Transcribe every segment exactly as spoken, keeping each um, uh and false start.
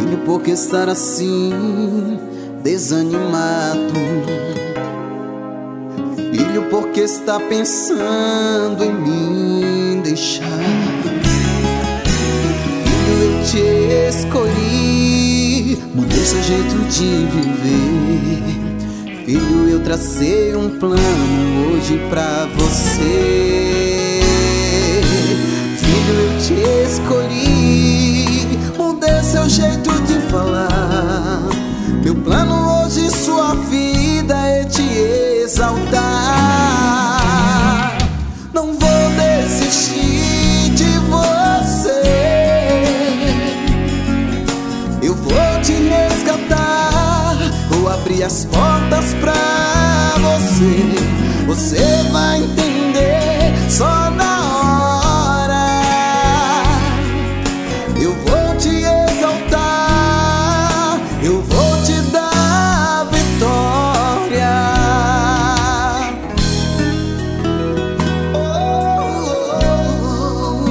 Filho, por que estar assim, desanimado? Filho, por que está pensando em me deixar? Filho, eu te escolhi, mudei seu jeito de viver. Filho, eu tracei um plano hoje pra você. Filho, eu te escolhi, mudei seu jeito de falar. Meu plano hoje, sua vida, é te exaltar. Não vou desistir de você, eu vou te resgatar. Vou abrir as portas pra você, você vai entender só na hora. Eu vou te exaltar, eu vou te dar vitória. Oh, oh, oh.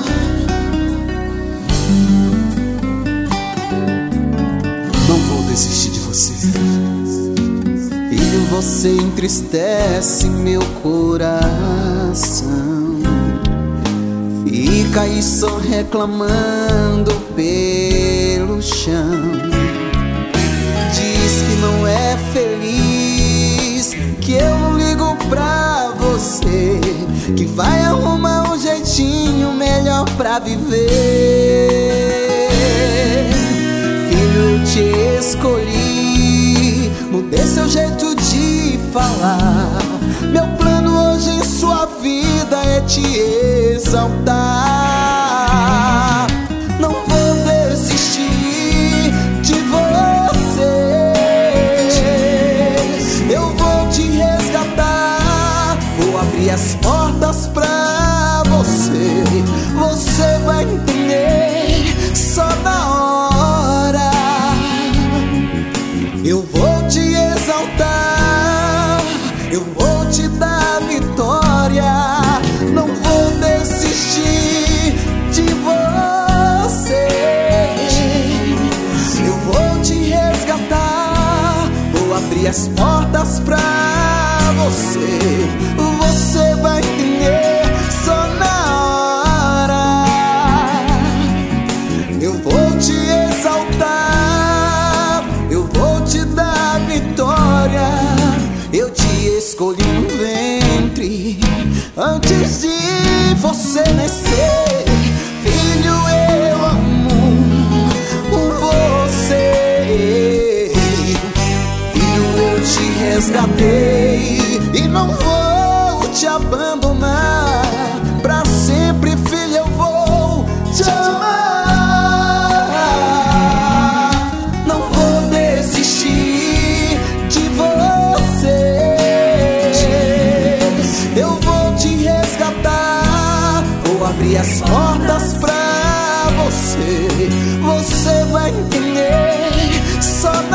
Não vou desistir de você. Filho, você entristece meu coração. Fica aí só reclamando pelo chão. Diz que não é feliz, que eu não ligo pra você, que vai arrumar um jeitinho melhor pra viver. Filho, eu te escolhi, mudei seu jeito de falar. Meu plano hoje em sua vida é te exaltar. Não vou desistir de você, eu vou te resgatar. Vou abrir as portas pra você, você vai entender só na hora. Eu vou te exaltar, eu vou te dar vitória. Não vou desistir de você, eu vou te resgatar. Vou abrir as portas pra você, você vai entender só na hora. Eu vou te exaltar, eu vou te dar vitória. Eu te escolhi no ventre antes de você nascer. Filho, eu amo você. Filho, eu te resgatei e não vou te abandonar. Pra sempre, filho, eu vou te amar. Não vou desistir de você, eu vou te resgatar. Vou abrir as portas pra você, você vai entender só